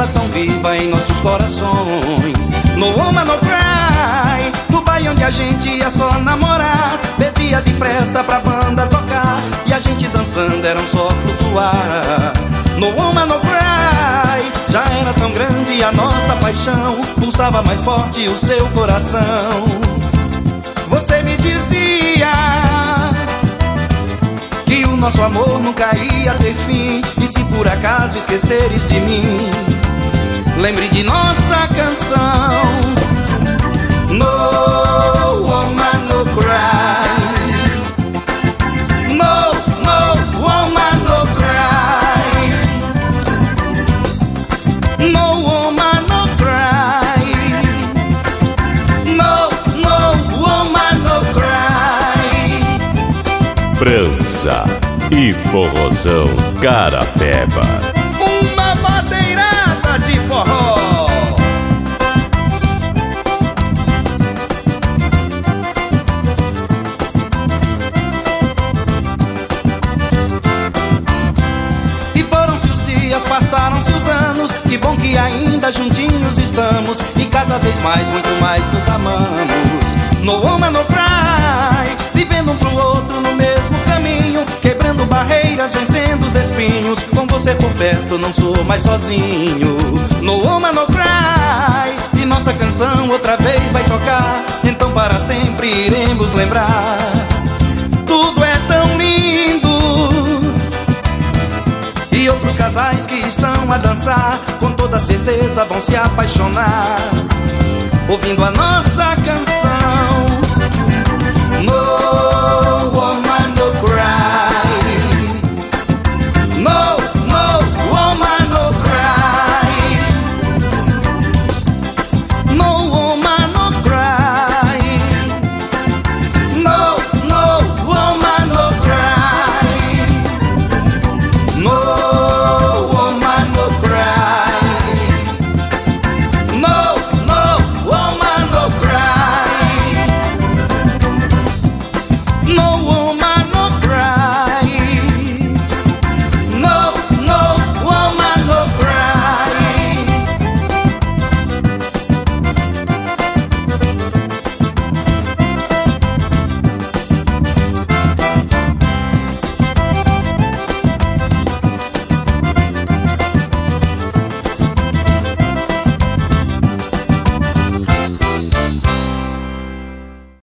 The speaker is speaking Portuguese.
ela tão viva em nossos corações. No Woman No Cry, no baile onde a gente ia só namorar, pedia depressa pra banda tocar e a gente dançando era só flutuar. No Woman No Cry, já era tão grande a nossa paixão, pulsava mais forte o seu coração. Você me dizia que o nosso amor nunca ia ter fim, e se por acaso esqueceres de mim, lembre de nossa canção. No Woman No Cry, no, no Woman No Cry, no Woman No Cry, no, no Woman No Cry. França e forrozão Carapeba. Uma madeirada de forró. E foram-se os dias, passaram-se os anos, que bom que ainda juntinhos estamos e cada vez mais, muito mais nos amamos. No Woman No Cry, vivendo um pro outro no mesmo caminho, quebrando barreiras, vencendo os espinhos, com você por perto não sou mais sozinho. No Woman No Cry, e nossa canção outra vez vai tocar, então para sempre iremos lembrar. Tudo é tão lindo, e outros casais que estão a dançar, com toda certeza vão se apaixonar, ouvindo a nossa